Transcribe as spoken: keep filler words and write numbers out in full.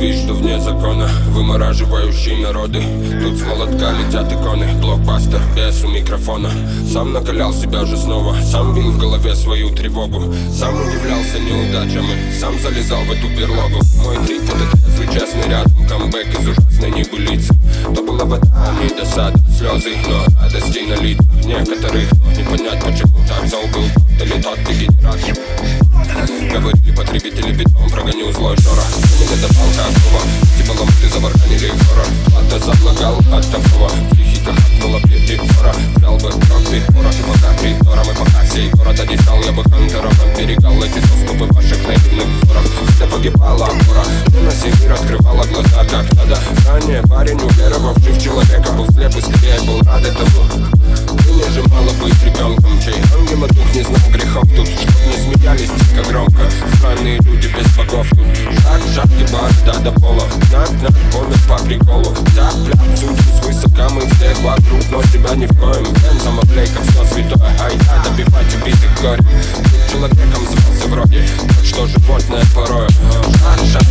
любви, что вне закона, вымораживающий народы. Тут с молотка летят иконы, блокбастер без у микрофона. Сам накалял себя же снова, сам бил в голове свою тревогу, сам удивлялся неудачам и сам залезал в эту берлогу. Мой трип — это трезвый, честный рядом, камбэк из ужасной небылицы. То была вода, а не досада, слезы, но радости на лицах некоторых. Не понять, почему так зол был тот или тот дегенерат. Говорили потребители, бетон прогоню злой шорох. Не давал какого, типа ломты заварганили город. Плата залагал от такого, в психиках откнула перебора. Взял бы крок перебора, и пока коридором, и пока сей город одичал, я бы хантером оберегал эти доступы ваших наивных взоров. Когда погибала опора, на сей мир открывала глаза как надо. Ранее парень, уверовавший в человека, был слеп и скорее был рад этому. Мне же мало быть ребенком, чей ангел дух не знал грехов. Тут чтоб не смеялись дико громко, странные люди без богов. Тут шаг, шаг, ебаш, да до пола. Над, над, помнят по приколу. Так, бля, судьбу свысока, мы всех вокруг, но тебя ни в коем. Бен, самоплейков, все святое, ай да, добивать убитых горе. Тут человеком звался вроде, так что животное порою. Шаг, шаг.